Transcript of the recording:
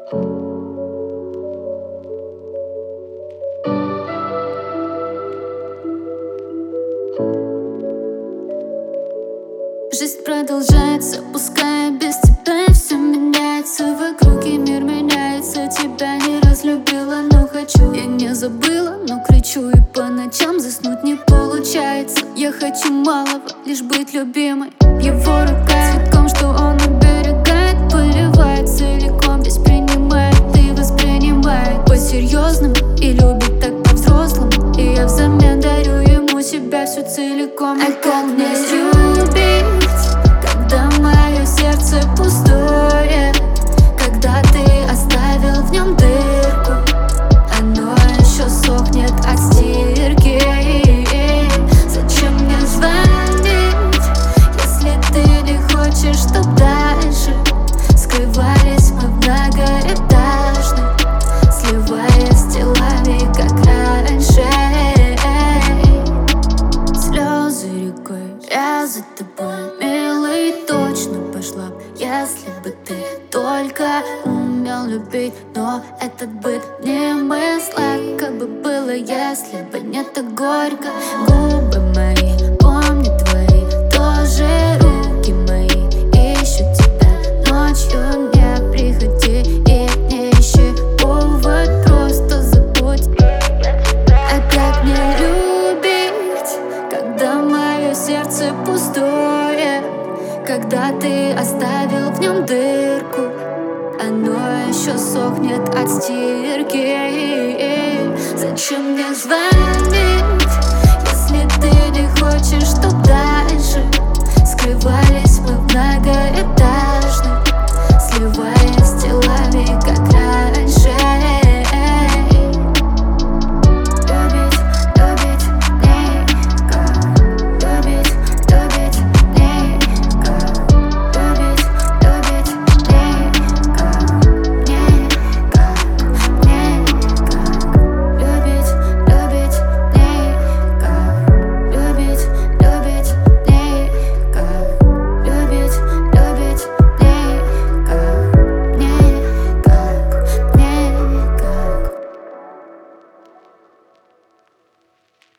Жизнь продолжается, пускай без тебя все меняется вокруг, и мир меняется. Тебя не разлюбила, но хочу. Я не забыла, но кричу, и по ночам заснуть не получается. Я хочу малого, лишь быть любимой. Его рука цветком, что он оберегает, поливает целиком, без принимает и воспринимает по-серьезному и любит так по-взрослому. И я взамен дарю ему себя всю целиком. А как мне любить, когда мое сердце пустое, когда ты оставил в нем дырку, оно еще сохнет от стирки. Зачем мне звонить, если ты не хочешь, чтоб дальше скрывались мы в многоэтажной, сливаясь с телами, как раньше. Слезы рекой, я за тобой, милый, точно пошла б, если бы ты только умел любить. Но этот быт не мысль, как бы было, если бы не так горько. Губы мои помнят твои, тоже руки мои ищут тебя ночью. Не приходи и не ищи повод, просто забудь. А как мне любить, когда мое сердце пустое, когда ты оставил в нем дырку, оно еще сохнет от стирки. Зачем мне звонить, если ты не хочешь, чтоб дальше скрывались мы в многоэтажной,